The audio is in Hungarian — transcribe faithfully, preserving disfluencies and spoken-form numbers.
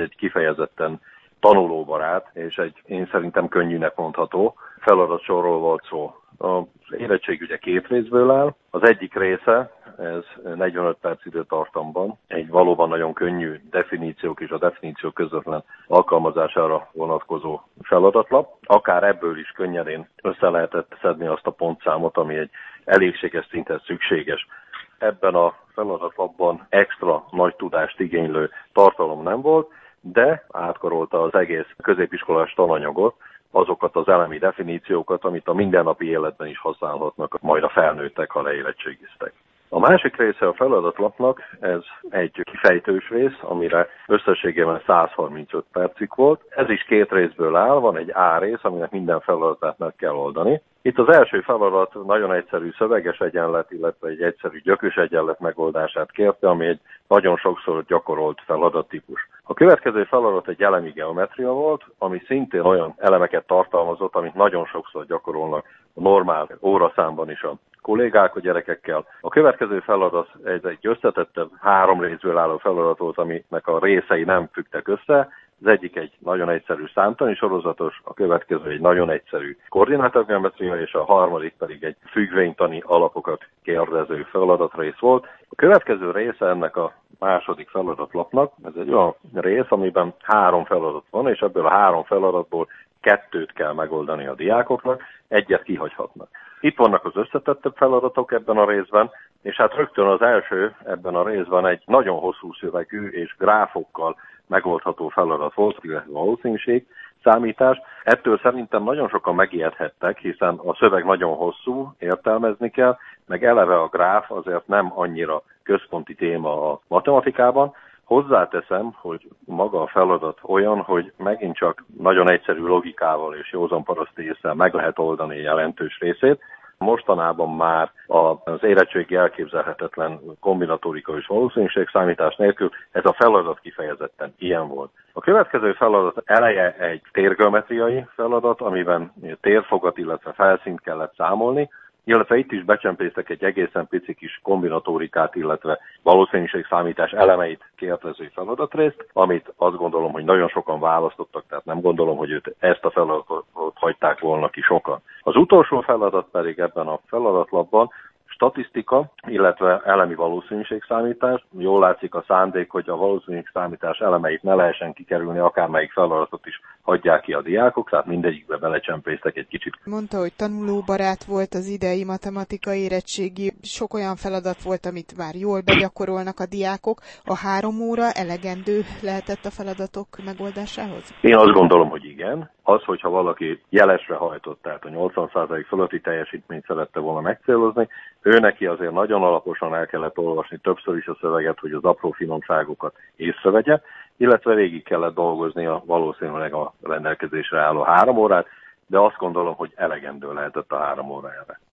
egy kifejezetten tanulóbarát, és egy én szerintem könnyűnek mondható feladatsorról volt szó. Az érettség ugye két részből áll. Az egyik része, ez negyvenöt perc időtartamban egy valóban nagyon könnyű definíciók és a definíciók közvetlen alkalmazására vonatkozó feladatlap. Akár ebből is könnyedén össze lehetett szedni azt a pontszámot, ami egy elégséges szinten szükséges. Ebben a feladatlapban extra nagy tudást igénylő tartalom nem volt, de átkarolta az egész középiskolás tananyagot, azokat az elemi definíciókat, amit a mindennapi életben is használhatnak majd a felnőttek, ha leérettségiztek. A másik része a feladatlapnak, ez egy kifejtős rész, amire összességében száz harmincöt percig volt. Ez is két részből áll, van egy A rész, aminek minden feladatát meg kell oldani. Itt az első feladat nagyon egyszerű szöveges egyenlet, illetve egy egyszerű gyökös egyenlet megoldását kérte, ami egy nagyon sokszor gyakorolt feladattípus. A következő feladat egy elemi geometria volt, ami szintén olyan elemeket tartalmazott, amit nagyon sokszor gyakorolnak a normál óraszámban is a kollégák a gyerekekkel. A következő feladat egy, egy összetettebb, három részből álló feladat volt, aminek a részei nem függtek össze. Az egyik egy nagyon egyszerű számtani sorozatos, a következő egy nagyon egyszerű koordinátorgeometria, és a harmadik pedig egy függvénytani alapokat kérdező feladatrész volt. A következő része ennek a második feladatlapnak, ez egy olyan rész, amiben három feladat van, és ebből a három feladatból kettőt kell megoldani a diákoknak, egyet kihagyhatnak. Itt vannak az összetettebb feladatok ebben a részben, és hát rögtön az első ebben a részben egy nagyon hosszú szövegű és gráfokkal megoldható feladat volt, illetve valószínűség számítás. Ettől szerintem nagyon sokan megijedhettek, hiszen a szöveg nagyon hosszú, értelmezni kell, meg eleve a gráf azért nem annyira központi téma a matematikában. Hozzáteszem, hogy maga a feladat olyan, hogy megint csak nagyon egyszerű logikával és józan paraszti ésszel meg lehet oldani jelentős részét. Mostanában már az érettségi elképzelhetetlen kombinatorika és valószínűségszámítás nélkül ez a feladat kifejezetten ilyen volt. A következő feladat eleje egy térgeometriai feladat, amiben térfogat, illetve felszínt kellett számolni, illetve itt is becsempésztek egy egészen pici kis kombinatorikát, illetve valószínűségszámítás elemeit kérdező feladatrészt, amit azt gondolom, hogy nagyon sokan választottak, tehát nem gondolom, hogy őt ezt a feladatot hagyták volna ki sokan. Az utolsó feladat pedig ebben a feladatlapban statisztika, illetve elemi valószínűségszámítás. Jól látszik a szándék, hogy a valószínűségszámítás elemeit ne lehessen kikerülni, akármelyik feladatot is hagyják ki a diákok, tehát mindegyikbe belecsempésztek egy kicsit. Mondta, hogy tanulóbarát volt az idei matematikai érettségi, sok olyan feladat volt, amit már jól begyakorolnak a diákok. A három óra elegendő lehetett a feladatok megoldásához? Én azt gondolom, hogy igen. Az, hogyha valaki jelesre hajtott, tehát a nyolcvan százalék fölötti teljesítményt szerette volna megcélozni, ő neki azért nagyon alaposan el kellett olvasni többször is a szöveget, hogy az apró finomságokat észrevegye, illetve végig kellett dolgozni a valószínűleg a rendelkezésre álló három órát, de azt gondolom, hogy elegendő lehetett a három órájára.